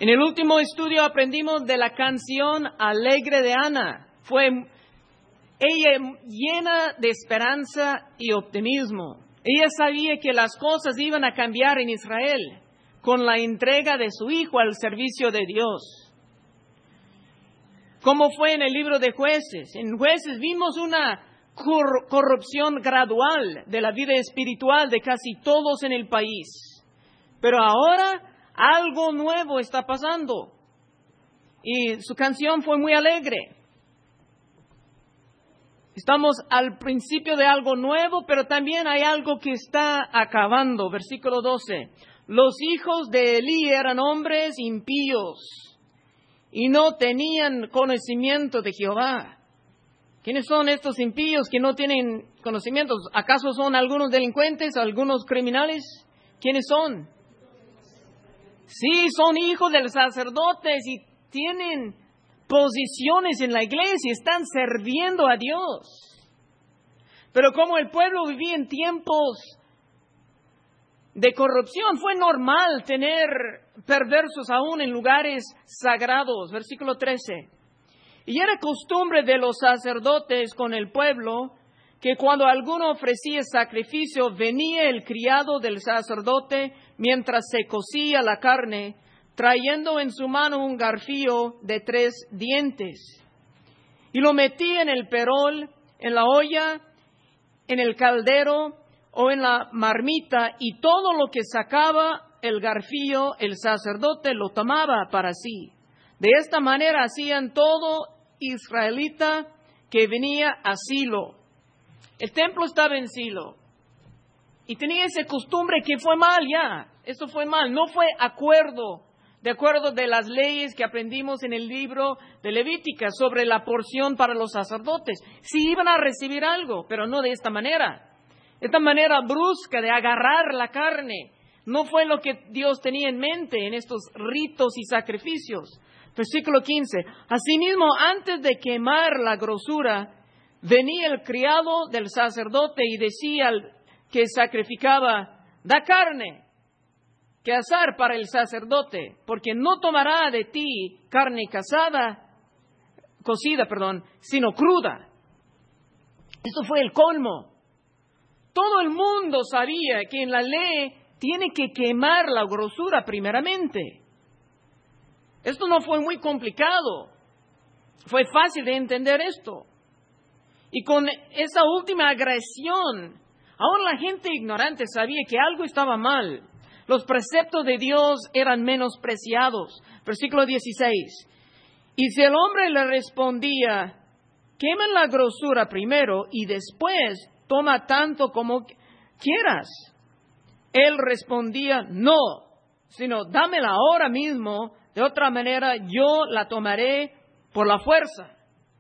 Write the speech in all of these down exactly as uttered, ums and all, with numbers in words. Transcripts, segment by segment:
En el último estudio aprendimos de la canción Alegre de Ana. Fue ella llena de esperanza y optimismo. Ella sabía que las cosas iban a cambiar en Israel con la entrega de su hijo al servicio de Dios. ¿Cómo fue en el libro de Jueces? En Jueces vimos una cor- corrupción gradual de la vida espiritual de casi todos en el país. Pero ahora algo nuevo está pasando. Y su canción fue muy alegre. Estamos al principio de algo nuevo, pero también hay algo que está acabando. Versículo doce. Los hijos de Elí eran hombres impíos y no tenían conocimiento de Jehová. ¿Quiénes son estos impíos que no tienen conocimientos? ¿Acaso son algunos delincuentes, algunos criminales? ¿Quiénes son? Sí, son hijos de los sacerdotes y tienen posiciones en la iglesia, están sirviendo a Dios. Pero como el pueblo vivía en tiempos de corrupción, fue normal tener perversos aún en lugares sagrados. Versículo trece. Y era costumbre de los sacerdotes con el pueblo que cuando alguno ofrecía sacrificio, venía el criado del sacerdote mientras se cocía la carne, trayendo en su mano un garfio de tres dientes. Y lo metía en el perol, en la olla, en el caldero o en la marmita, y todo lo que sacaba el garfio, el sacerdote lo tomaba para sí. De esta manera hacían todo israelita que venía a Silo. El templo estaba en Silo. Y tenía esa costumbre que fue mal ya. Esto fue mal. No fue acuerdo, de acuerdo de las leyes que aprendimos en el libro de Levítica sobre la porción para los sacerdotes. Sí iban a recibir algo, pero no de esta manera. Esta manera brusca de agarrar la carne. No fue lo que Dios tenía en mente en estos ritos y sacrificios. Versículo quince. Asimismo, antes de quemar la grosura, venía el criado del sacerdote y decía al que sacrificaba: da carne que asar para el sacerdote, porque no tomará de ti carne casada, cocida, perdón, sino cruda. Esto fue el colmo. Todo el mundo sabía que en la ley tiene que quemar la grosura primeramente. Esto no fue muy complicado. Fue fácil de entender esto. Y con esa última agresión, aún la gente ignorante sabía que algo estaba mal. Los preceptos de Dios eran menospreciados. Versículo dieciséis. Y si el hombre le respondía: quemen la grosura primero y después toma tanto como quieras, él respondía: no, sino dámela ahora mismo, de otra manera yo la tomaré por la fuerza.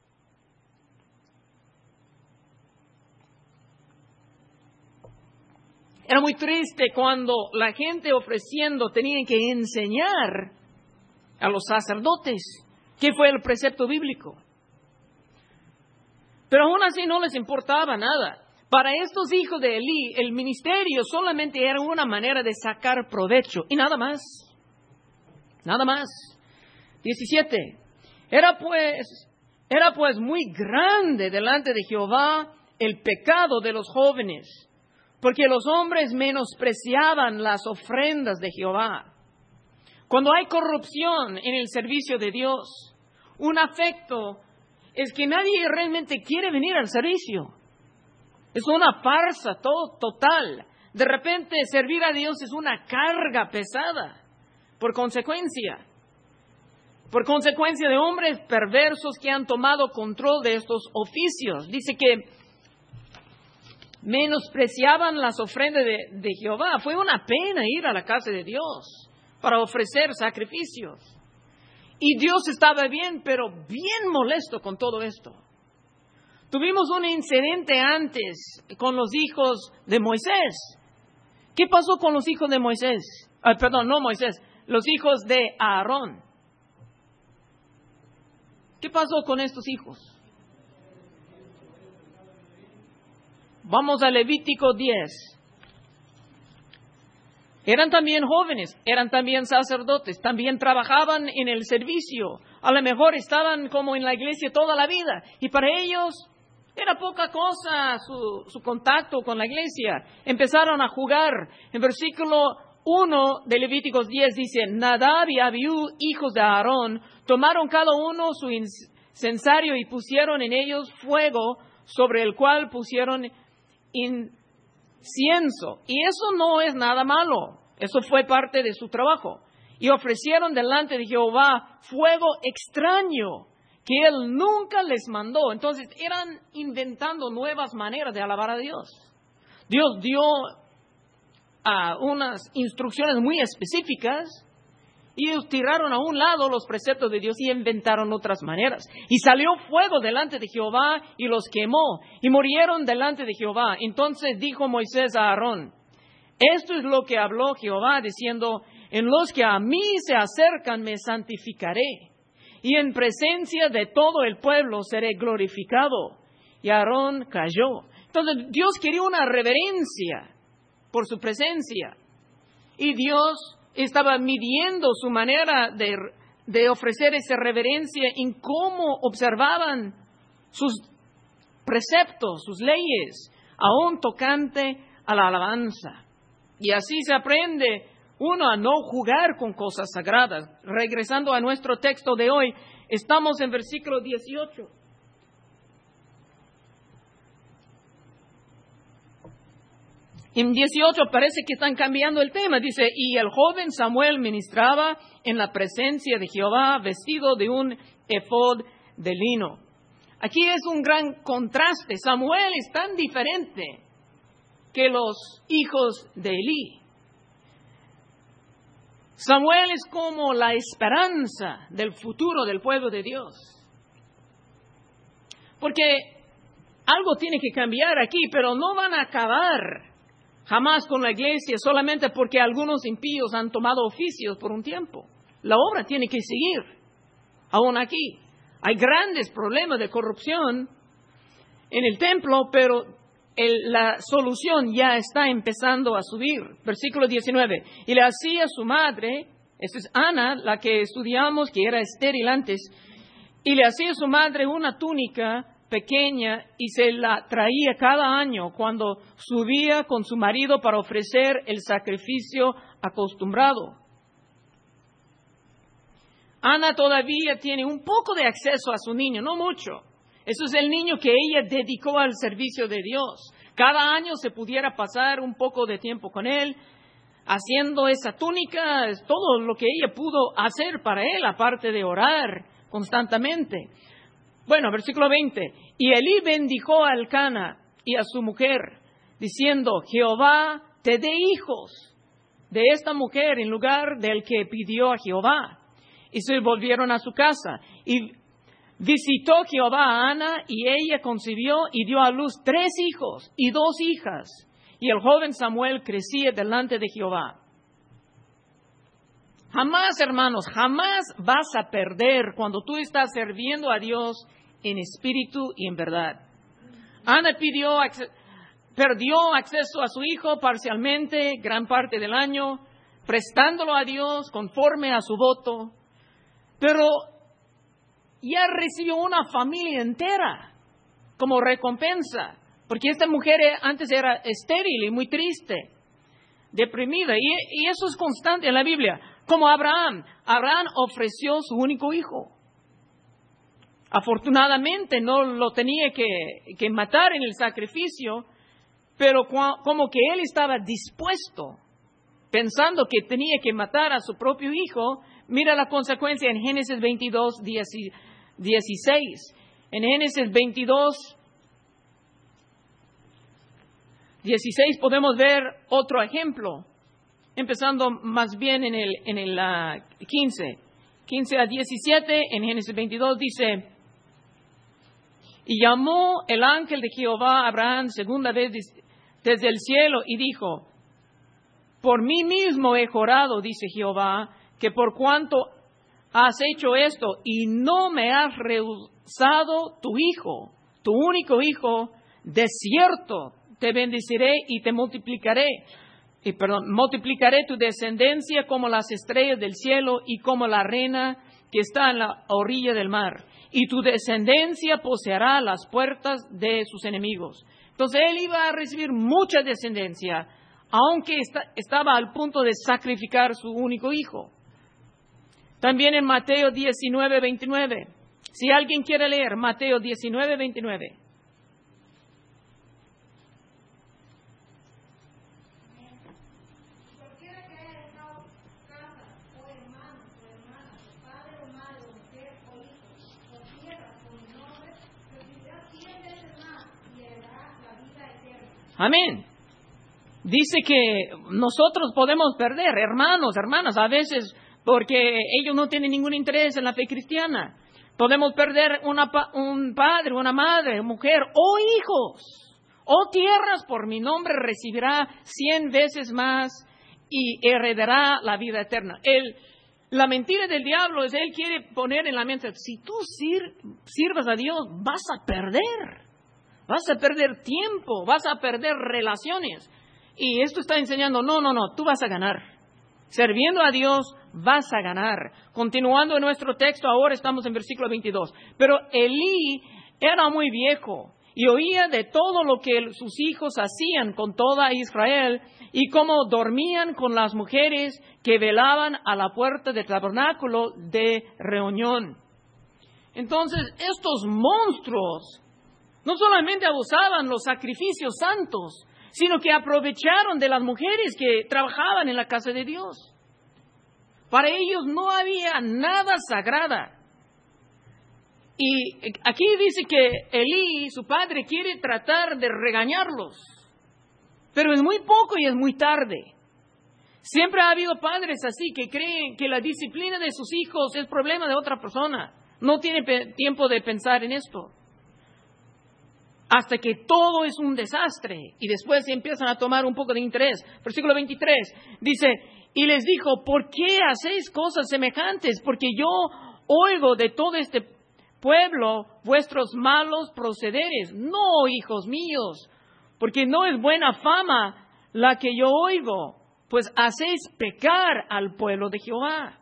Era muy triste cuando la gente ofreciendo tenía que enseñar a los sacerdotes qué fue el precepto bíblico. Pero aún así no les importaba nada. Para estos hijos de Elí, el ministerio solamente era una manera de sacar provecho y nada más. Nada más. diecisiete. Era pues, era pues muy grande delante de Jehová el pecado de los jóvenes, porque los hombres menospreciaban las ofrendas de Jehová. Cuando hay corrupción en el servicio de Dios, un afecto es que nadie realmente quiere venir al servicio. Es una farsa todo, total. De repente servir a Dios es una carga pesada. Por consecuencia, por consecuencia de hombres perversos que han tomado control de estos oficios. Dice que menospreciaban las ofrendas de, de Jehová. Fue una pena ir a la casa de Dios para ofrecer sacrificios. Y Dios estaba bien, pero bien molesto con todo esto. Tuvimos un incidente antes con los hijos de Moisés. ¿Qué pasó con los hijos de Moisés? Ah, perdón, no Moisés, los hijos de Aarón. ¿Qué pasó con estos hijos? Vamos a Levítico diez. Eran también jóvenes, eran también sacerdotes, también trabajaban en el servicio. A lo mejor estaban como en la iglesia toda la vida. Y para ellos era poca cosa su, su contacto con la iglesia. Empezaron a jugar. En versículo uno de Levíticos diez dice, Nadab y Abiú, hijos de Aarón, tomaron cada uno su incensario y pusieron en ellos fuego, sobre el cual pusieron incienso. Y eso no es nada malo. Eso fue parte de su trabajo. Y ofrecieron delante de Jehová fuego extraño que Él nunca les mandó. Entonces eran inventando nuevas maneras de alabar a Dios. Dios dio uh, unas instrucciones muy específicas y ellos tiraron a un lado los preceptos de Dios y inventaron otras maneras. Y salió fuego delante de Jehová y los quemó y murieron delante de Jehová. Entonces dijo Moisés a Aarón, esto es lo que habló Jehová diciendo, en los que a mí se acercan me santificaré y en presencia de todo el pueblo seré glorificado. Y Aarón cayó. Entonces Dios quería una reverencia por su presencia. Y Dios estaba midiendo su manera de, de ofrecer esa reverencia en cómo observaban sus preceptos, sus leyes, aún tocante a la alabanza. Y así se aprende uno a no jugar con cosas sagradas. Regresando a nuestro texto de hoy, estamos en versículo dieciocho. En dieciocho parece que están cambiando el tema. Dice, y el joven Samuel ministraba en la presencia de Jehová vestido de un efod de lino. Aquí es un gran contraste. Samuel es tan diferente que los hijos de Elí. Samuel es como la esperanza del futuro del pueblo de Dios. Porque algo tiene que cambiar aquí, pero no van a acabar jamás con la iglesia solamente porque algunos impíos han tomado oficios por un tiempo. La obra tiene que seguir, aún aquí. Hay grandes problemas de corrupción en el templo, pero el, la solución ya está empezando a subir. Versículo diecinueve. Y le hacía su madre, esta es Ana, la que estudiamos, que era estéril antes, y le hacía su madre una túnica pequeña y se la traía cada año cuando subía con su marido para ofrecer el sacrificio acostumbrado. Ana todavía tiene un poco de acceso a su niño, no mucho. Eso es el niño que ella dedicó al servicio de Dios. Cada año se pudiera pasar un poco de tiempo con él, haciendo esa túnica, es todo lo que ella pudo hacer para él, aparte de orar constantemente. Bueno, versículo veinte. Y Elí bendijo a Elcana y a su mujer, diciendo, Jehová te dé hijos de esta mujer en lugar del que pidió a Jehová. Y se volvieron a su casa. Y visitó Jehová a Ana, y ella concibió y dio a luz tres hijos y dos hijas. Y el joven Samuel crecía delante de Jehová. Jamás, hermanos, jamás vas a perder cuando tú estás sirviendo a Dios en espíritu y en verdad. Ana pidió, perdió acceso a su hijo parcialmente, gran parte del año, prestándolo a Dios conforme a su voto, pero ya recibió una familia entera como recompensa, porque esta mujer antes era estéril y muy triste, deprimida, y, y eso es constante en la Biblia. Como Abraham, Abraham ofreció su único hijo. Afortunadamente no lo tenía que, que matar en el sacrificio, pero como que él estaba dispuesto, pensando que tenía que matar a su propio hijo. Mira la consecuencia en Génesis veintidós, dieciséis. En Génesis veintidós, dieciséis podemos ver otro ejemplo. Empezando más bien en el, en el uh, quince. quince a diecisiete, en Génesis veintidós dice, y llamó el ángel de Jehová a Abraham segunda vez desde el cielo y dijo, por mí mismo he jurado, dice Jehová, que por cuanto has hecho esto y no me has rehusado tu hijo, tu único hijo, de cierto te bendeciré y te multiplicaré. y perdón, multiplicaré tu descendencia como las estrellas del cielo y como la arena que está en la orilla del mar. Y tu descendencia poseerá las puertas de sus enemigos. Entonces él iba a recibir mucha descendencia, aunque está, estaba al punto de sacrificar su único hijo. También en Mateo diecinueve, veintinueve. Si alguien quiere leer Mateo diecinueve, veintinueve. Amén. Dice que nosotros podemos perder, hermanos, hermanas, a veces porque ellos no tienen ningún interés en la fe cristiana. Podemos perder una, un padre, una madre, mujer o hijos o tierras por mi nombre, recibirá cien veces más y heredará la vida eterna. El, la mentira del diablo es, él quiere poner en la mente, si tú sir, sirvas a Dios, vas a perder. Vas a perder tiempo, vas a perder relaciones. Y esto está enseñando, no, no, no, tú vas a ganar. Sirviendo a Dios, vas a ganar. Continuando en nuestro texto, ahora estamos en versículo veintidós. Pero Elí era muy viejo y oía de todo lo que sus hijos hacían con toda Israel y cómo dormían con las mujeres que velaban a la puerta del tabernáculo de reunión. Entonces, estos monstruos no solamente abusaban los sacrificios santos, sino que aprovecharon de las mujeres que trabajaban en la casa de Dios. Para ellos no había nada sagrada. Y aquí dice que Elí, su padre, quiere tratar de regañarlos. Pero es muy poco y es muy tarde. Siempre ha habido padres así que creen que la disciplina de sus hijos es problema de otra persona. No tiene pe- tiempo de pensar en esto. Hasta que todo es un desastre y después empiezan a tomar un poco de interés. Versículo veintitrés dice, y les dijo, ¿por qué hacéis cosas semejantes? Porque yo oigo de todo este pueblo vuestros malos procederes. No, hijos míos, porque no es buena fama la que yo oigo, pues hacéis pecar al pueblo de Jehová.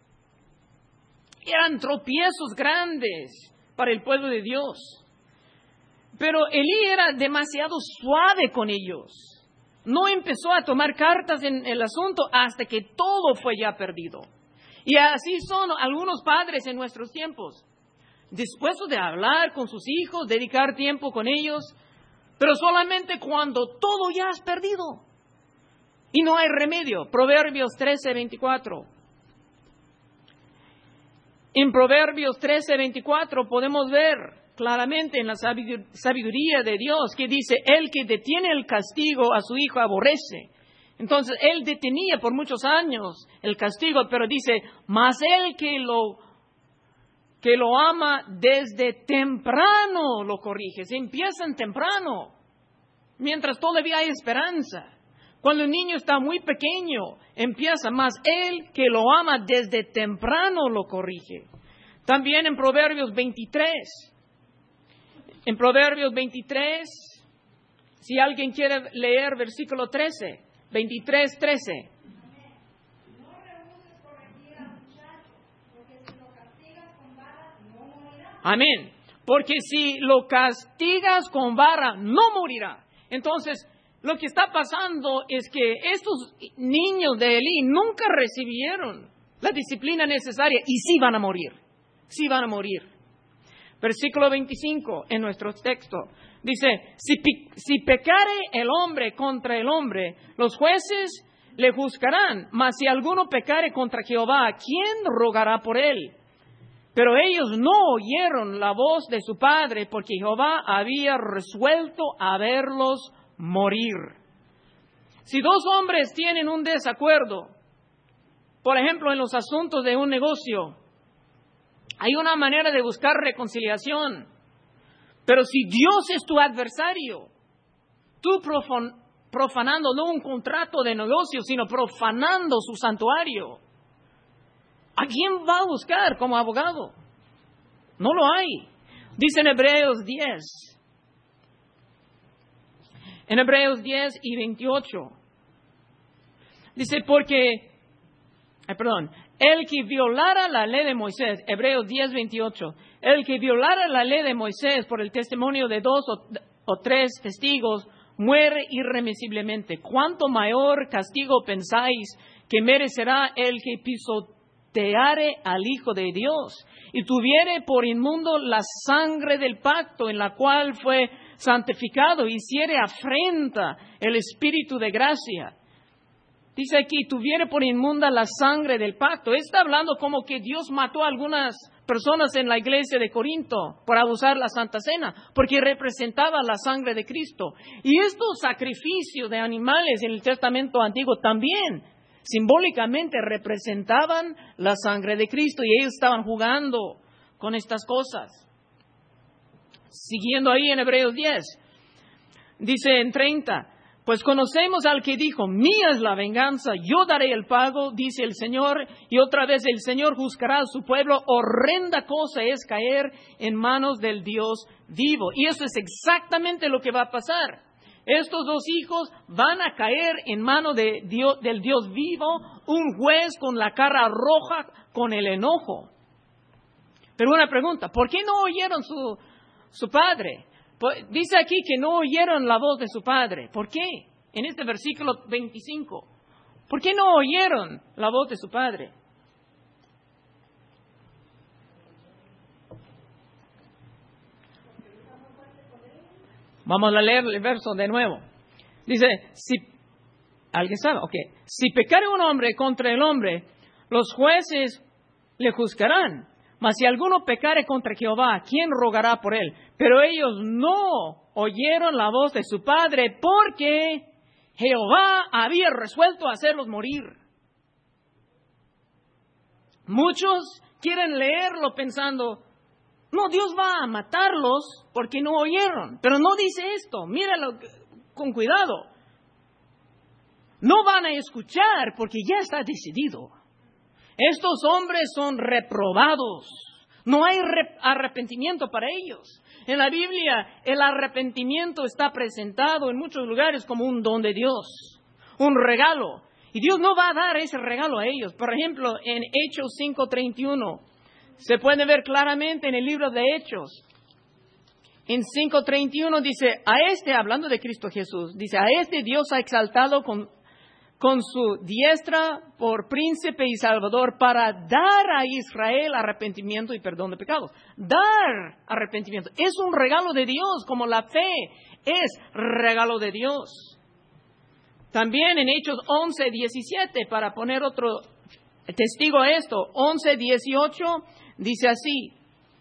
Eran tropiezos grandes para el pueblo de Dios. Pero Elí era demasiado suave con ellos. No empezó a tomar cartas en el asunto hasta que todo fue ya perdido. Y así son algunos padres en nuestros tiempos. Dispuestos de hablar con sus hijos, dedicar tiempo con ellos, pero solamente cuando todo ya es perdido. Y no hay remedio. Proverbios trece, veinticuatro. En Proverbios trece, veinticuatro podemos ver claramente en la sabiduría de Dios que dice, el que detiene el castigo a su hijo aborrece. Entonces, él detenía por muchos años el castigo, pero dice, mas el que lo, que lo ama desde temprano lo corrige. Se empiezan temprano, mientras todavía hay esperanza. Cuando el niño está muy pequeño, empieza, mas él que lo ama desde temprano lo corrige. También en Proverbios veintitrés. En Proverbios veintitrés, si alguien quiere leer versículo trece, veintitrés, trece. No rehuses corregir al muchacho, porque si lo castigas con vara, no morirá. Amén. Porque si lo castigas con vara, no morirá. Entonces, lo que está pasando es que estos niños de Elí nunca recibieron la disciplina necesaria y sí van a morir. Sí van a morir. Versículo veinticinco en nuestro texto. Dice, si, si pecare el hombre contra el hombre, los jueces le juzgarán. Mas si alguno pecare contra Jehová, ¿quién rogará por él? Pero ellos no oyeron la voz de su padre, porque Jehová había resuelto a verlos morir. Si dos hombres tienen un desacuerdo, por ejemplo, en los asuntos de un negocio, hay una manera de buscar reconciliación. Pero si Dios es tu adversario, tú profan, profanando no un contrato de negocio, sino profanando su santuario, ¿a quién va a buscar como abogado? No lo hay. Dice en Hebreos diez. En Hebreos diez y veintiocho. Dice, porque, eh, perdón, el que violara la ley de Moisés, Hebreos diez, veintiocho, el que violara la ley de Moisés por el testimonio de dos o, o tres testigos, muere irremisiblemente. ¿Cuánto mayor castigo pensáis que merecerá el que pisoteare al Hijo de Dios y tuviere por inmundo la sangre del pacto en la cual fue santificado, hiciere afrenta el Espíritu de gracia? Dice aquí, tuviere por inmunda la sangre del pacto. Está hablando como que Dios mató a algunas personas en la iglesia de Corinto por abusar la Santa Cena, porque representaba la sangre de Cristo. Y estos sacrificios de animales en el Testamento Antiguo también simbólicamente representaban la sangre de Cristo, y ellos estaban jugando con estas cosas. Siguiendo ahí en Hebreos diez, dice en treinta, pues conocemos al que dijo, mía es la venganza, yo daré el pago, dice el Señor, y otra vez el Señor juzgará a su pueblo. Horrenda cosa es caer en manos del Dios vivo. Y eso es exactamente lo que va a pasar. Estos dos hijos van a caer en manos de Dios, del Dios vivo, un juez con la cara roja, con el enojo. Pero una pregunta, ¿por qué no oyeron su, su padre? Dice aquí que no oyeron la voz de su padre. ¿Por qué? En este versículo veinticinco. ¿Por qué no oyeron la voz de su padre? Vamos a leer el verso de nuevo. Dice, si alguien sabe, ok, si pecare un hombre contra el hombre, los jueces le juzgarán. Mas si alguno pecare contra Jehová, ¿quién rogará por él? Pero ellos no oyeron la voz de su padre, porque Jehová había resuelto hacerlos morir. Muchos quieren leerlo pensando, no, Dios va a matarlos porque no oyeron. Pero no dice esto, míralo con cuidado. No van a escuchar porque ya está decidido. Estos hombres son reprobados. No hay arrepentimiento para ellos. En la Biblia, el arrepentimiento está presentado en muchos lugares como un don de Dios, un regalo. Y Dios no va a dar ese regalo a ellos. Por ejemplo, en Hechos cinco treinta y uno, se puede ver claramente en el libro de Hechos. En cinco treinta y uno dice, a este, hablando de Cristo Jesús, dice, a este Dios ha exaltado con... con su diestra por príncipe y salvador, para dar a Israel arrepentimiento y perdón de pecados. Dar arrepentimiento. Es un regalo de Dios, como la fe es regalo de Dios. También en Hechos once diecisiete, para poner otro testigo a esto, once dieciocho, dice así.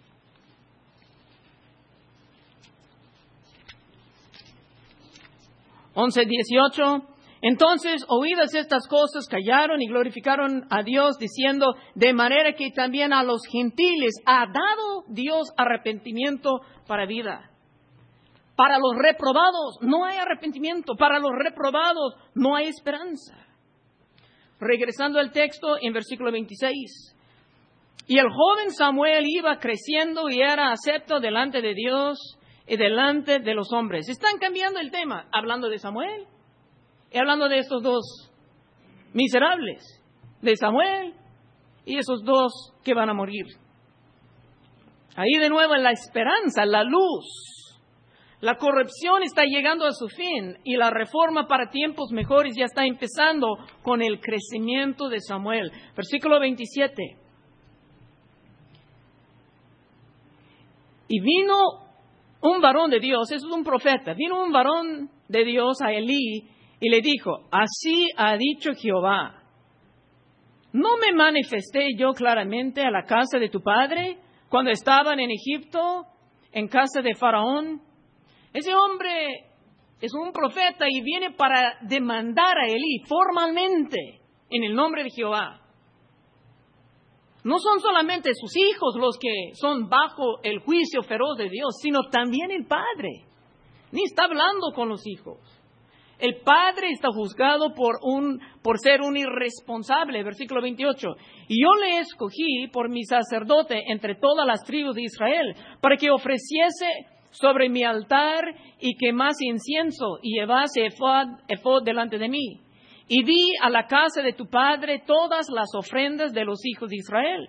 once dieciocho. Entonces, oídas estas cosas, callaron y glorificaron a Dios, diciendo, de manera que también a los gentiles ha dado Dios arrepentimiento para vida. Para los reprobados no hay arrepentimiento, para los reprobados no hay esperanza. Regresando al texto en versículo veintiséis. Y el joven Samuel iba creciendo y era acepto delante de Dios y delante de los hombres. Están cambiando el tema, hablando de Samuel. Y hablando de estos dos miserables, de Samuel y esos dos que van a morir. Ahí de nuevo en la esperanza, la luz. La corrupción está llegando a su fin y la reforma para tiempos mejores ya está empezando con el crecimiento de Samuel. Versículo veintisiete. Y vino un varón de Dios, eso es un profeta, vino un varón de Dios a Elí, y le dijo, así ha dicho Jehová, ¿no me manifesté yo claramente a la casa de tu padre cuando estaban en Egipto, en casa de Faraón? Ese hombre es un profeta y viene para demandar a Elí formalmente en el nombre de Jehová. No son solamente sus hijos los que son bajo el juicio feroz de Dios, sino también el padre. Ni está hablando con los hijos. El padre está juzgado por, un, por ser un irresponsable, versículo veintiocho. Y yo le escogí por mi sacerdote entre todas las tribus de Israel, para que ofreciese sobre mi altar y quemase incienso y llevase efod, efod delante de mí. y di a la casa de tu padre todas las ofrendas de los hijos de Israel.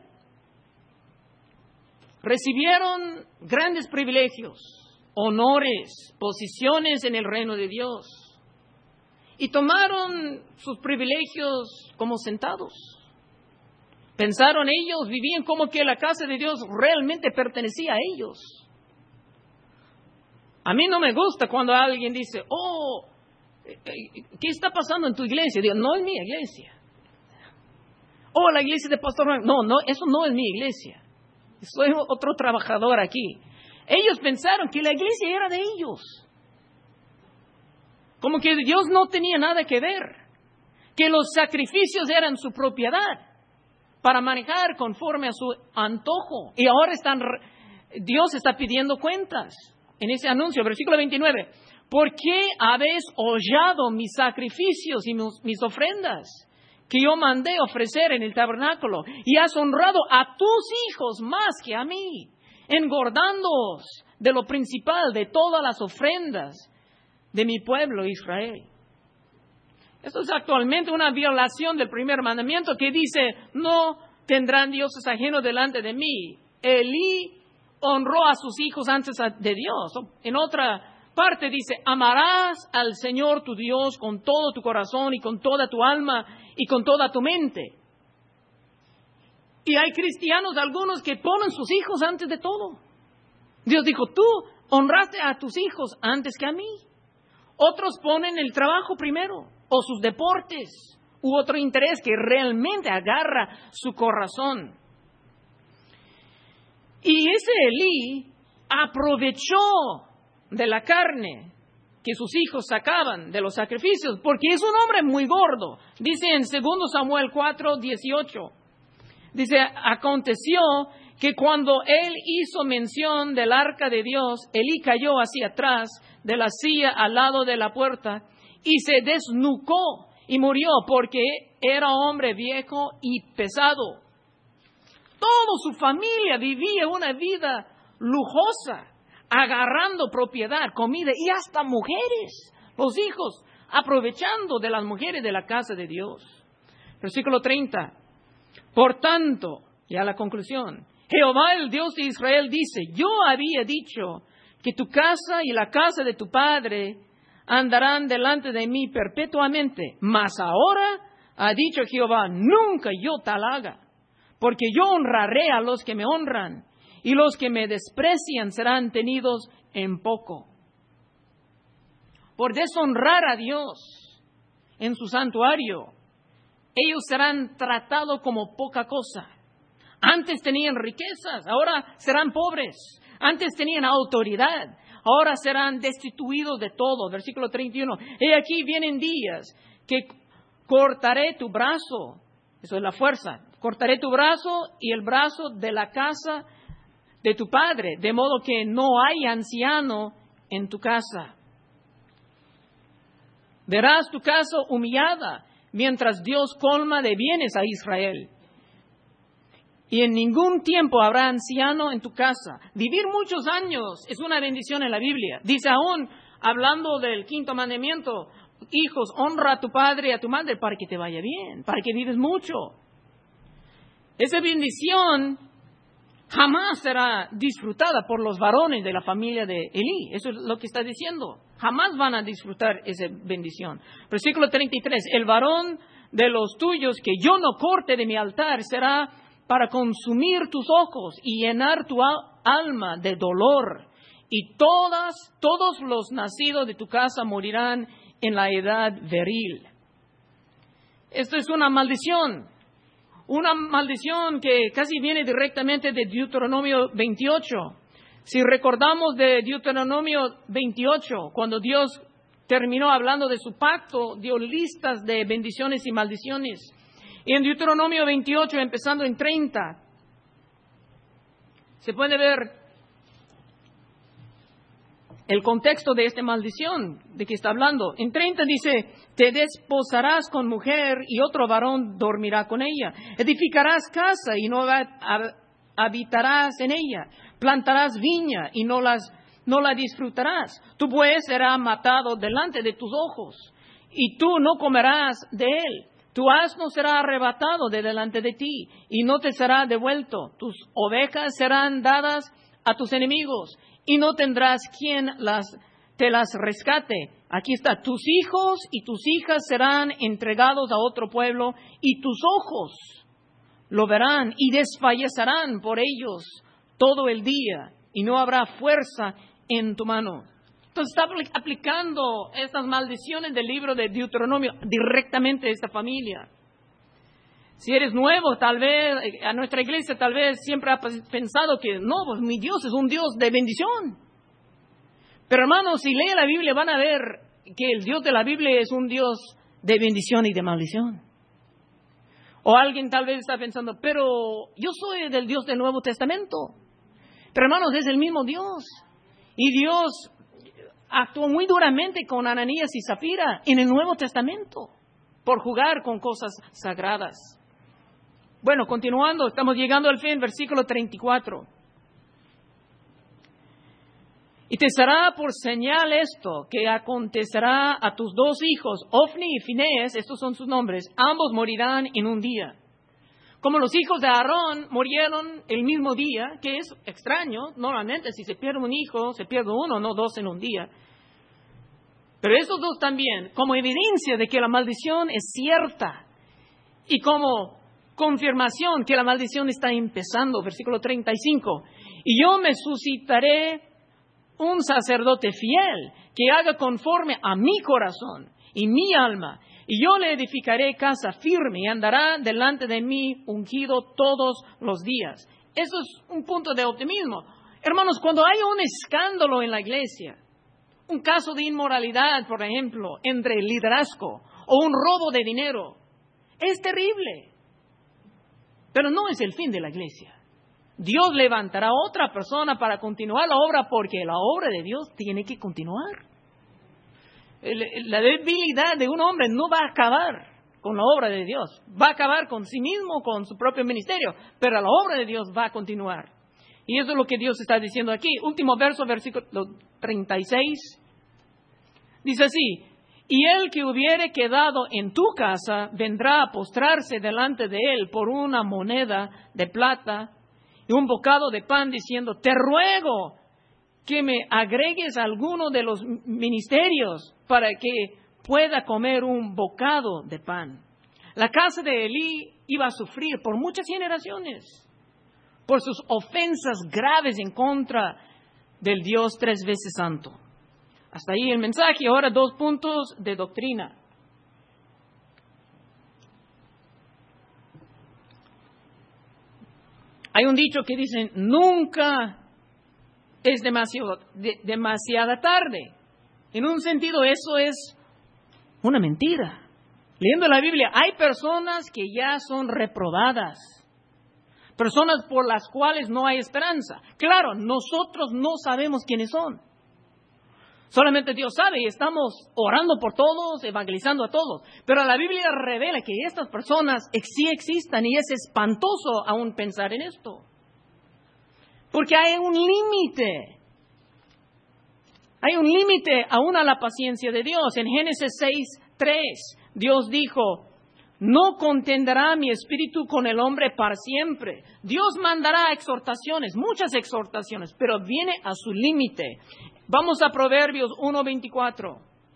Recibieron grandes privilegios, honores, posiciones en el reino de Dios, y tomaron sus privilegios como sentados. Pensaron ellos, vivían como que la casa de Dios realmente pertenecía a ellos. A mí no me gusta cuando alguien dice, oh, ¿qué está pasando en tu iglesia? Digo, no es mi iglesia. Oh, la iglesia de Pastor Juan. No, no, eso no es mi iglesia. Soy otro trabajador aquí. Ellos pensaron que la iglesia era de ellos. Como que Dios no tenía nada que ver. Que los sacrificios eran su propiedad para manejar conforme a su antojo. Y ahora están, Dios está pidiendo cuentas en ese anuncio. Versículo veintinueve. ¿Por qué habéis hollado mis sacrificios y mis, mis ofrendas que yo mandé ofrecer en el tabernáculo? Y has honrado a tus hijos más que a mí, engordándoos de lo principal de todas las ofrendas de mi pueblo Israel. Esto es actualmente una violación del primer mandamiento que dice, no tendrán dioses ajenos delante de mí. Elí honró a sus hijos antes de Dios. En otra parte dice, amarás al Señor tu Dios con todo tu corazón y con toda tu alma y con toda tu mente. Y hay cristianos algunos que ponen sus hijos antes de todo. Dios dijo, tú honraste a tus hijos antes que a mí. Otros ponen el trabajo primero, o sus deportes, u otro interés que realmente agarra su corazón. Y ese Elí aprovechó de la carne que sus hijos sacaban de los sacrificios, porque es un hombre muy gordo. Dice en segundo Samuel cuatro, dieciocho, dice, aconteció que cuando él hizo mención del arca de Dios, Elí cayó hacia atrás de la silla al lado de la puerta y se desnucó y murió porque era hombre viejo y pesado. Toda su familia vivía una vida lujosa, agarrando propiedad, comida y hasta mujeres, los hijos, aprovechando de las mujeres de la casa de Dios. Versículo treinta. Por tanto, ya la conclusión, Jehová el Dios de Israel dice, yo había dicho que tu casa y la casa de tu padre andarán delante de mí perpetuamente, mas ahora ha dicho Jehová, nunca yo tal haga, porque yo honraré a los que me honran, y los que me desprecian serán tenidos en poco. Por deshonrar a Dios en su santuario, ellos serán tratados como poca cosa. Antes tenían riquezas, ahora serán pobres. Antes tenían autoridad, ahora serán destituidos de todo. Versículo treinta y uno. He aquí vienen días que cortaré tu brazo. Eso es la fuerza. Cortaré tu brazo y el brazo de la casa de tu padre, de modo que no hay anciano en tu casa. Verás tu casa humillada, mientras Dios colma de bienes a Israel. Y en ningún tiempo habrá anciano en tu casa. Vivir muchos años es una bendición en la Biblia. Dice aún, hablando del quinto mandamiento, hijos, honra a tu padre y a tu madre para que te vaya bien, para que vives mucho. Esa bendición jamás será disfrutada por los varones de la familia de Elí. Eso es lo que está diciendo. Jamás van a disfrutar esa bendición. Versículo treinta y tres. El varón de los tuyos que yo no corte de mi altar será para consumir tus ojos y llenar tu alma de dolor. Y todas, todos los nacidos de tu casa morirán en la edad viril. Esto es una maldición. Una maldición que casi viene directamente de Deuteronomio veintiocho. Si recordamos de Deuteronomio veintiocho, cuando Dios terminó hablando de su pacto, dio listas de bendiciones y maldiciones. Y en Deuteronomio veintiocho, empezando en treinta, se puede ver el contexto de esta maldición de que está hablando. En treinta dice, te desposarás con mujer y otro varón dormirá con ella. Edificarás casa y no habitarás en ella. Plantarás viña y no, las, no la disfrutarás. Tu buey será matado delante de tus ojos y tú no comerás de él. Tu asno será arrebatado de delante de ti, y no te será devuelto. Tus ovejas serán dadas a tus enemigos, y no tendrás quien las, te las rescate. Aquí está, tus hijos y tus hijas serán entregados a otro pueblo, y tus ojos lo verán y desfallecerán por ellos todo el día, y no habrá fuerza en tu mano. Entonces está aplicando estas maldiciones del libro de Deuteronomio directamente a esta familia. Si eres nuevo, tal vez, a nuestra iglesia tal vez siempre has pensado que no, pues mi Dios es un Dios de bendición. Pero hermanos, si leen la Biblia van a ver que el Dios de la Biblia es un Dios de bendición y de maldición. O alguien tal vez está pensando, pero yo soy del Dios del Nuevo Testamento. Pero hermanos, es el mismo Dios. Y Dios actuó muy duramente con Ananías y Zafira en el Nuevo Testamento por jugar con cosas sagradas. Bueno, continuando, estamos llegando al fin, versículo treinta y cuatro. Y te será por señal esto, que acontecerá a tus dos hijos, Ofni y Finehas, estos son sus nombres, ambos morirán en un día. Como los hijos de Aarón murieron el mismo día, que es extraño, normalmente si se pierde un hijo, se pierde uno, no dos en un día. Pero estos dos también, como evidencia de que la maldición es cierta y como confirmación que la maldición está empezando, versículo treinta y cinco. Y yo me suscitaré un sacerdote fiel que haga conforme a mi corazón y mi alma. Y yo le edificaré casa firme y andará delante de mí ungido todos los días. Eso es un punto de optimismo. Hermanos, cuando hay un escándalo en la iglesia, un caso de inmoralidad, por ejemplo, entre el liderazgo o un robo de dinero, es terrible. Pero no es el fin de la iglesia. Dios levantará a otra persona para continuar la obra porque la obra de Dios tiene que continuar. La debilidad de un hombre no va a acabar con la obra de Dios. Va a acabar con sí mismo, con su propio ministerio, pero la obra de Dios va a continuar. Y eso es lo que Dios está diciendo aquí. Último verso, versículo treinta y seis. Dice así, y el que hubiere quedado en tu casa vendrá a postrarse delante de él por una moneda de plata y un bocado de pan, diciendo, te ruego que me agregues alguno de los ministerios para que pueda comer un bocado de pan. La casa de Elí iba a sufrir por muchas generaciones, por sus ofensas graves en contra del Dios tres veces santo. Hasta ahí el mensaje. Ahora dos puntos de doctrina. Hay un dicho que dice, nunca es demasiado, de, demasiada tarde. En un sentido, eso es una mentira. Leyendo la Biblia, hay personas que ya son reprobadas. Personas por las cuales no hay esperanza. Claro, nosotros no sabemos quiénes son. Solamente Dios sabe y estamos orando por todos, evangelizando a todos. Pero la Biblia revela que estas personas sí existan y es espantoso aún pensar en esto. Porque hay un límite. Hay un límite aún a la paciencia de Dios. En Génesis seis tres, Dios dijo, no contenderá mi espíritu con el hombre para siempre. Dios mandará exhortaciones, muchas exhortaciones, pero viene a su límite. Vamos a Proverbios uno veinticuatro.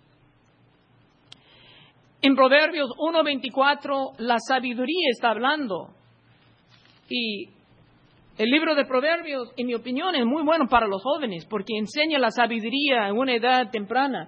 En Proverbios uno veinticuatro, la sabiduría está hablando. Y el libro de Proverbios, en mi opinión, es muy bueno para los jóvenes, porque enseña la sabiduría en una edad temprana.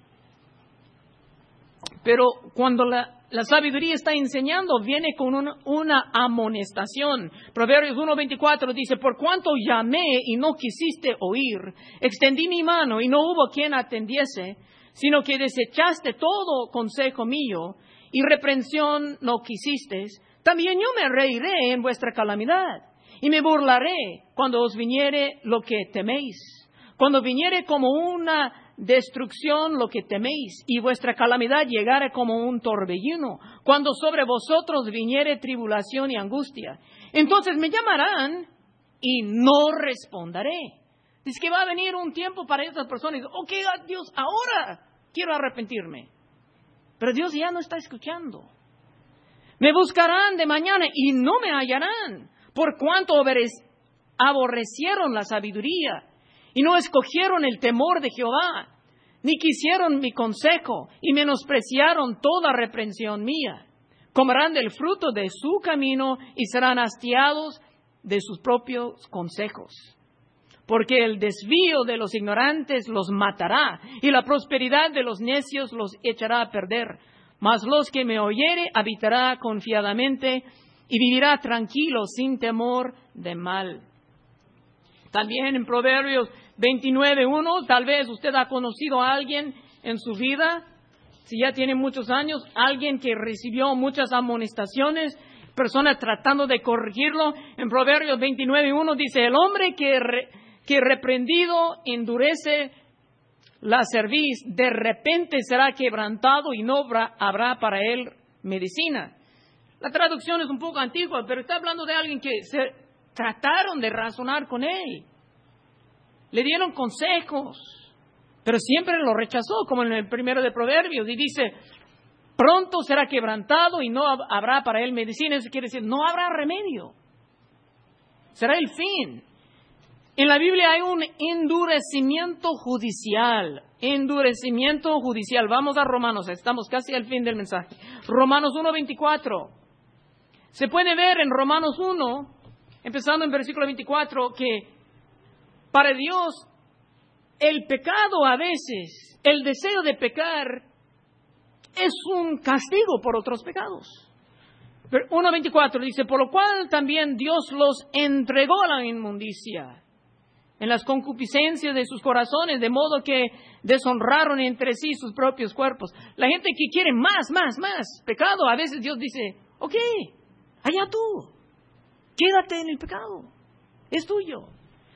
Pero cuando la, la sabiduría está enseñando, viene con un, una amonestación. Proverbios uno veinticuatro dice, por cuanto llamé y no quisiste oír, extendí mi mano y no hubo quien atendiese, sino que desechaste todo consejo mío y reprensión no quisisteis, también yo me reiré en vuestra calamidad y me burlaré cuando os viniere lo que teméis. Cuando viniere como una destrucción lo que teméis, y vuestra calamidad llegare como un torbellino, cuando sobre vosotros viniere tribulación y angustia. Entonces me llamarán y no responderé. Dice que va a venir un tiempo para estas personas. Ok, Dios, ahora quiero arrepentirme. Pero Dios ya no está escuchando. Me buscarán de mañana y no me hallarán, por cuanto aborrecieron la sabiduría y no escogieron el temor de Jehová, ni quisieron mi consejo y menospreciaron toda reprensión mía. Comerán del fruto de su camino y serán hastiados de sus propios consejos. Porque el desvío de los ignorantes los matará, y la prosperidad de los necios los echará a perder. Mas los que me oyere habitará confiadamente y vivirá tranquilo sin temor de mal. También en Proverbios veintinueve uno, tal vez usted ha conocido a alguien en su vida, si ya tiene muchos años, alguien que recibió muchas amonestaciones, personas tratando de corregirlo. En Proverbios veintinueve uno dice, el hombre que, re, que reprendido endurece la cerviz, de repente será quebrantado y no habrá, habrá para él medicina. La traducción es un poco antigua, pero está hablando de alguien que se trataron de razonar con él. Le dieron consejos, pero siempre lo rechazó, como en el primero de Proverbios, y dice, pronto será quebrantado y no habrá para él medicina. Eso quiere decir, no habrá remedio. Será el fin. En la Biblia hay un endurecimiento judicial, endurecimiento judicial. Vamos a Romanos, estamos casi al fin del mensaje. Romanos uno veinticuatro. Se puede ver en Romanos uno, empezando en versículo veinticuatro, que para Dios el pecado a veces, el deseo de pecar, es un castigo por otros pecados. uno veinticuatro dice, por lo cual también Dios los entregó a la inmundicia en las concupiscencias de sus corazones, de modo que deshonraron entre sí sus propios cuerpos. La gente que quiere más, más, más pecado, a veces Dios dice, ok, allá tú, quédate en el pecado, es tuyo.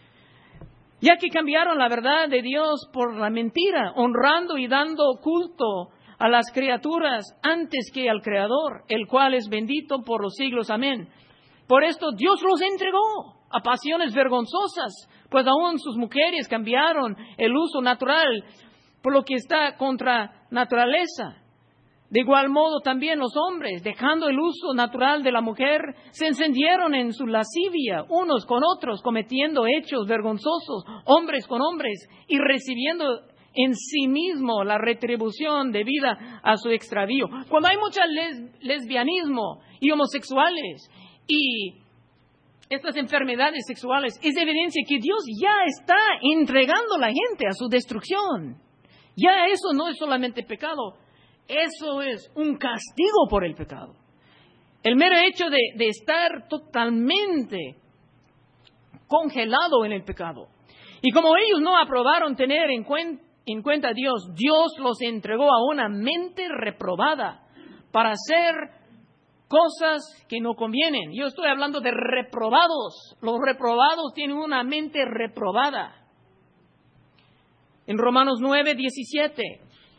Ya que cambiaron la verdad de Dios por la mentira, honrando y dando culto a las criaturas antes que al Creador, el cual es bendito por los siglos. Amén. Por esto Dios los entregó a pasiones vergonzosas, pues aún sus mujeres cambiaron el uso natural por lo que está contra naturaleza. De igual modo también los hombres, dejando el uso natural de la mujer, se encendieron en su lascivia, unos con otros, cometiendo hechos vergonzosos, hombres con hombres, y recibiendo en sí mismo la retribución debida a su extravío. Cuando hay mucho les- lesbianismo y homosexuales y estas enfermedades sexuales, es evidencia que Dios ya está entregando a la gente a su destrucción. Ya eso no es solamente pecado, eso es un castigo por el pecado. El mero hecho de, de estar totalmente congelado en el pecado. Y como ellos no aprobaron tener en cuenta, en cuenta a Dios, Dios los entregó a una mente reprobada para hacer cosas que no convienen. Yo estoy hablando de reprobados. Los reprobados tienen una mente reprobada. En Romanos nueve diecisiete,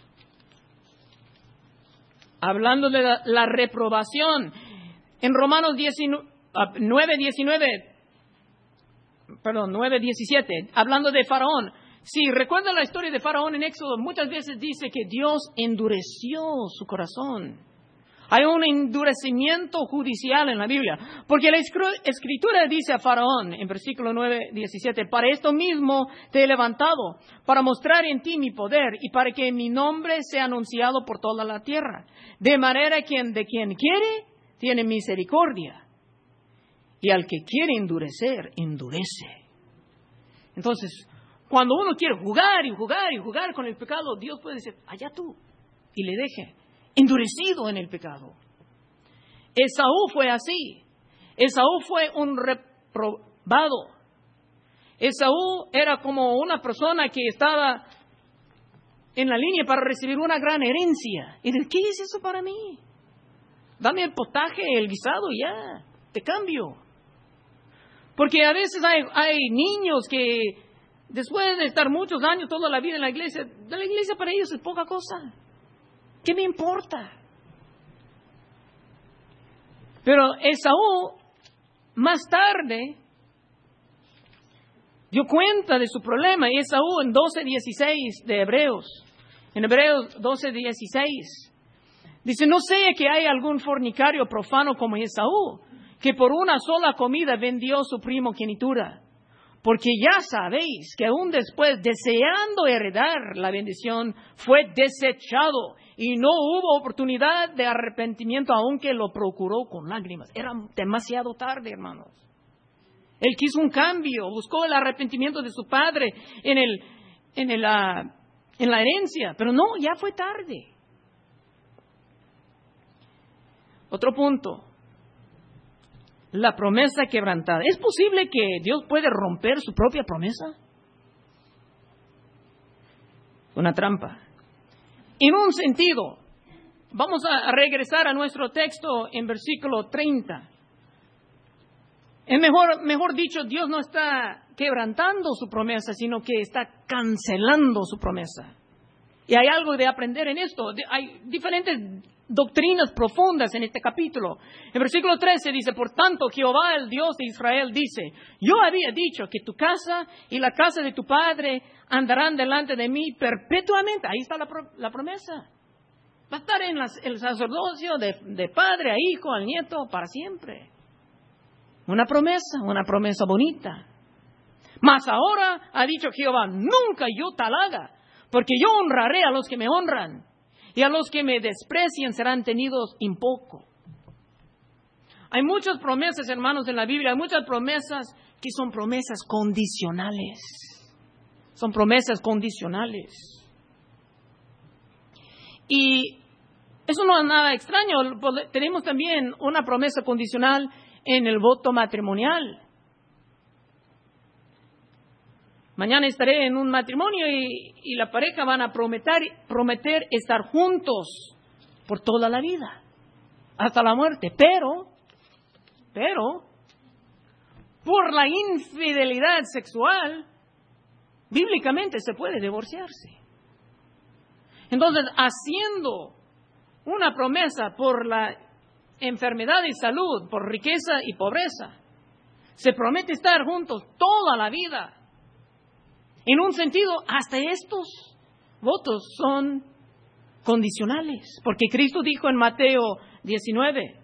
hablando de la, la reprobación, en Romanos nueve diecinueve, perdón, nueve diecisiete, hablando de Faraón. Si recuerdan la historia de Faraón en Éxodo, muchas veces dice que Dios endureció su corazón. Hay un endurecimiento judicial en la Biblia, porque la Escritura dice a Faraón, en versículo nueve diecisiete, para esto mismo te he levantado, para mostrar en ti mi poder y para que mi nombre sea anunciado por toda la tierra. De manera que de quien quiere, tiene misericordia. Y al que quiere endurecer, endurece. Entonces, cuando uno quiere jugar y jugar y jugar con el pecado, Dios puede decir, allá tú, y le deje endurecido en el pecado. Esaú fue así. Esaú fue un reprobado. Esaú era como una persona que estaba en la línea para recibir una gran herencia. Y dice, ¿qué es eso para mí? Dame el potaje, el guisado, ya, te cambio. Porque a veces hay, hay niños que después de estar muchos años, toda la vida en la iglesia, la iglesia para ellos es poca cosa. ¿Qué me importa? Pero Esaú, más tarde, dio cuenta de su problema. Y Esaú en doce dieciséis de Hebreos, en Hebreos doce dieciséis, Dice, no sea que hay algún fornicario profano como Esaú, que por una sola comida vendió su primogenitura. Porque ya sabéis que aún después, deseando heredar la bendición, fue desechado y no hubo oportunidad de arrepentimiento, aunque lo procuró con lágrimas. Era demasiado tarde, hermanos. Él quiso un cambio, buscó el arrepentimiento de su padre en, el, en, el, uh, en la herencia, pero no, ya fue tarde. Otro punto. La promesa quebrantada. ¿Es posible que Dios puede romper su propia promesa? Una trampa. En un sentido, vamos a regresar a nuestro texto en versículo treinta. Es mejor, mejor dicho, Dios no está quebrantando su promesa, sino que está cancelando su promesa. Y hay algo de aprender en esto. Hay diferentes doctrinas profundas en este capítulo. En versículo trece dice, por tanto, Jehová, el Dios de Israel, dice, yo había dicho que tu casa y la casa de tu padre andarán delante de mí perpetuamente. Ahí está la, pro, la promesa. Va a estar en las, el sacerdocio de, de padre a hijo, al nieto, para siempre. Una promesa, una promesa bonita. Mas ahora ha dicho Jehová, nunca yo tal haga, porque yo honraré a los que me honran, y a los que me desprecian serán tenidos en poco. Hay muchas promesas, hermanos, en la Biblia. Hay muchas promesas que son promesas condicionales. Son promesas condicionales. Y eso no es nada extraño. Tenemos también una promesa condicional en el voto matrimonial. Mañana estaré en un matrimonio y, y la pareja van a prometer, prometer estar juntos por toda la vida, hasta la muerte. Pero, pero, por la infidelidad sexual, bíblicamente se puede divorciarse. Entonces, haciendo una promesa por la enfermedad y salud, por riqueza y pobreza, se promete estar juntos toda la vida. En un sentido, hasta estos votos son condicionales, porque Cristo dijo en Mateo diecinueve.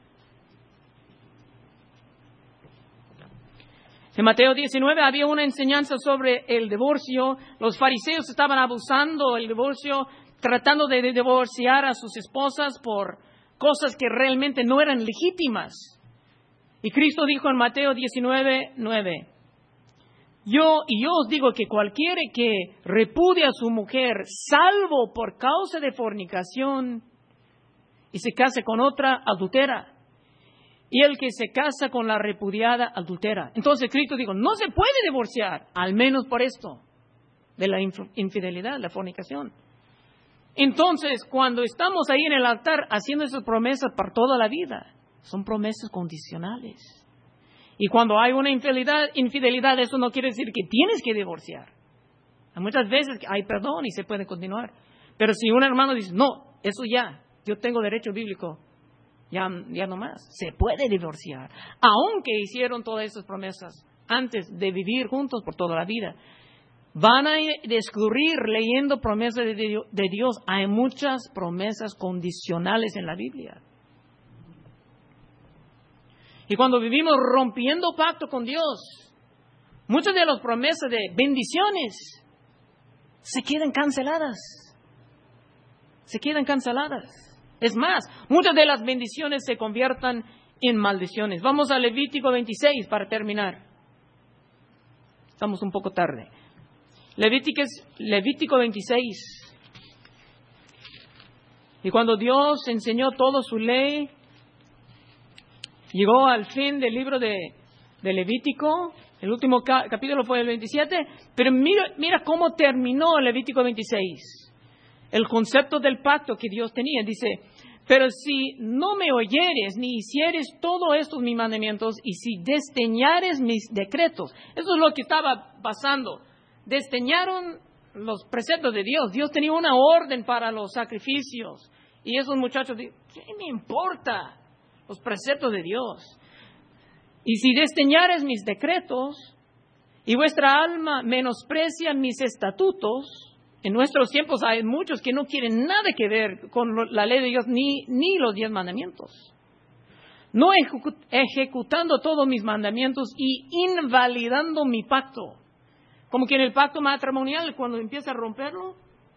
En Mateo diecinueve había una enseñanza sobre el divorcio. Los fariseos estaban abusando del divorcio, tratando de divorciar a sus esposas por cosas que realmente no eran legítimas. Y Cristo dijo en Mateo diecinueve, nueve. Yo, y yo os digo que cualquiera que repudia a su mujer, salvo por causa de fornicación, y se case con otra, adultera. Y el que se casa con la repudiada, adultera. Entonces Cristo dijo, no se puede divorciar, al menos por esto, de la infidelidad, la fornicación. Entonces, cuando estamos ahí en el altar haciendo esas promesas para toda la vida, son promesas condicionales. Y cuando hay una infidelidad, infidelidad, eso no quiere decir que tienes que divorciar. Muchas veces hay perdón y se puede continuar. Pero si un hermano dice, no, eso ya, yo tengo derecho bíblico, ya, ya no más, se puede divorciar. Aunque hicieron todas esas promesas antes de vivir juntos por toda la vida. Van a descubrir leyendo promesas de Dios, hay muchas promesas condicionales en la Biblia. Y cuando vivimos rompiendo pacto con Dios, muchas de las promesas de bendiciones se quedan canceladas. Se quedan canceladas. Es más, muchas de las bendiciones se conviertan en maldiciones. Vamos a Levítico veintiséis para terminar. Estamos un poco tarde. Levítico, Levítico veintiséis. Y cuando Dios enseñó toda su ley, llegó al fin del libro de, de Levítico. El último ca- capítulo fue el veintisiete. Pero mira, mira cómo terminó Levítico veintiséis. El concepto del pacto que Dios tenía. Dice, pero si no me oyeres ni hicieres todos estos mis mandamientos y si desdeñares mis decretos. Eso es lo que estaba pasando. Desdeñaron los preceptos de Dios. Dios tenía una orden para los sacrificios. Y esos muchachos dicen, ¿qué me importa los preceptos de Dios? Y si desdeñares mis decretos y vuestra alma menosprecia mis estatutos, En nuestros tiempos hay muchos que no quieren nada que ver con la ley de Dios ni, ni los diez mandamientos. No ejecu- ejecutando todos mis mandamientos y invalidando mi pacto. Como que en el pacto matrimonial, cuando empieza a romperlo,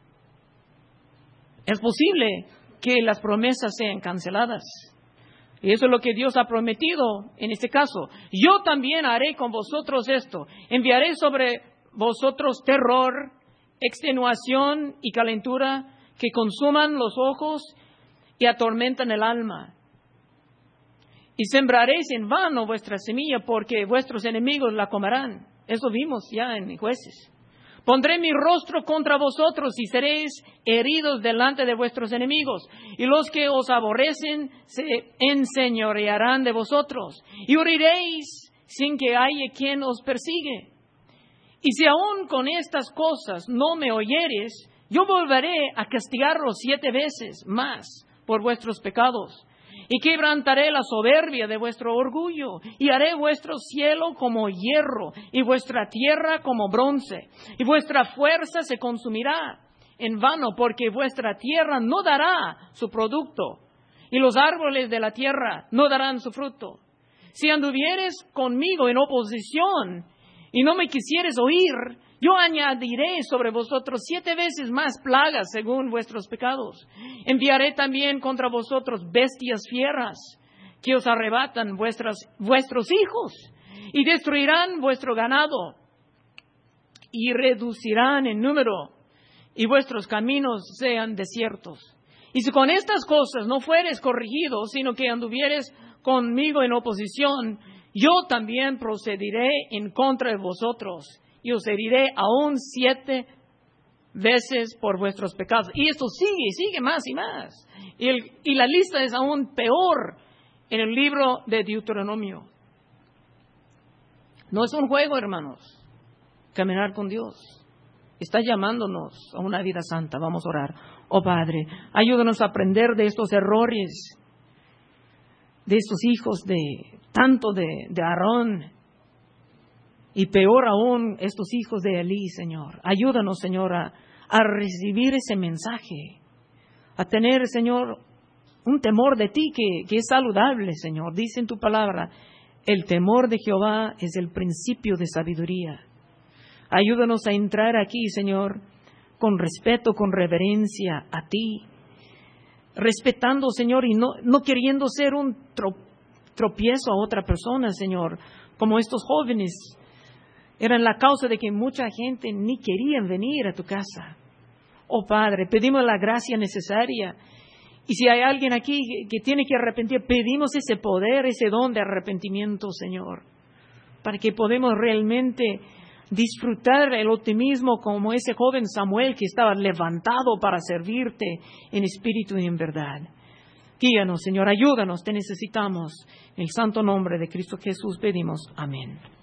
es posible que las promesas sean canceladas. Y eso es lo que Dios ha prometido en este caso. Yo también haré con vosotros esto. Enviaré sobre vosotros terror, extenuación y calentura que consuman los ojos y atormentan el alma. Y sembraréis en vano vuestra semilla porque vuestros enemigos la comerán. Eso vimos ya en Jueces. Pondré mi rostro contra vosotros y seréis heridos delante de vuestros enemigos. Y los que os aborrecen se enseñorearán de vosotros. Y huiréis sin que haya quien os persigue. Y si aún con estas cosas no me oyeres, yo volveré a castigaros siete veces más por vuestros pecados. Y quebrantaré la soberbia de vuestro orgullo, y haré vuestro cielo como hierro, y vuestra tierra como bronce, y vuestra fuerza se consumirá en vano, porque vuestra tierra no dará su producto, y los árboles de la tierra no darán su fruto. Si anduvieres conmigo en oposición, y no me quisieres oír, yo añadiré sobre vosotros siete veces más plagas según vuestros pecados. Enviaré también contra vosotros bestias fieras que os arrebatan vuestras, vuestros hijos y destruirán vuestro ganado y reducirán en número y vuestros caminos sean desiertos. Y si con estas cosas no fueres corregido, sino que anduvieres conmigo en oposición, yo también procederé en contra de vosotros y os heriré aún siete veces por vuestros pecados. Y esto sigue y sigue más y más. Y, el, y la lista es aún peor en el libro de Deuteronomio. No es un juego, hermanos, caminar con Dios. Está llamándonos a una vida santa. Vamos a orar. Oh Padre, ayúdanos a aprender de estos errores, de estos hijos de tanto de, de Aarón. Y peor aún, estos hijos de Elí, Señor. Ayúdanos, Señor, a, a recibir ese mensaje. A tener, Señor, un temor de ti que, que es saludable, Señor. Dice en tu palabra, el temor de Jehová es el principio de sabiduría. Ayúdanos a entrar aquí, Señor, con respeto, con reverencia a ti. Respetando, Señor, y no, no queriendo ser un tro, tropiezo a otra persona, Señor. Como estos jóvenes eran la causa de que mucha gente ni querían venir a tu casa. Oh Padre, pedimos la gracia necesaria. Y si hay alguien aquí que, que tiene que arrepentir, pedimos ese poder, ese don de arrepentimiento, Señor, para que podamos realmente disfrutar el optimismo como ese joven Samuel que estaba levantado para servirte en espíritu y en verdad. Guíanos, Señor, ayúdanos, te necesitamos. En el santo nombre de Cristo Jesús pedimos. Amén.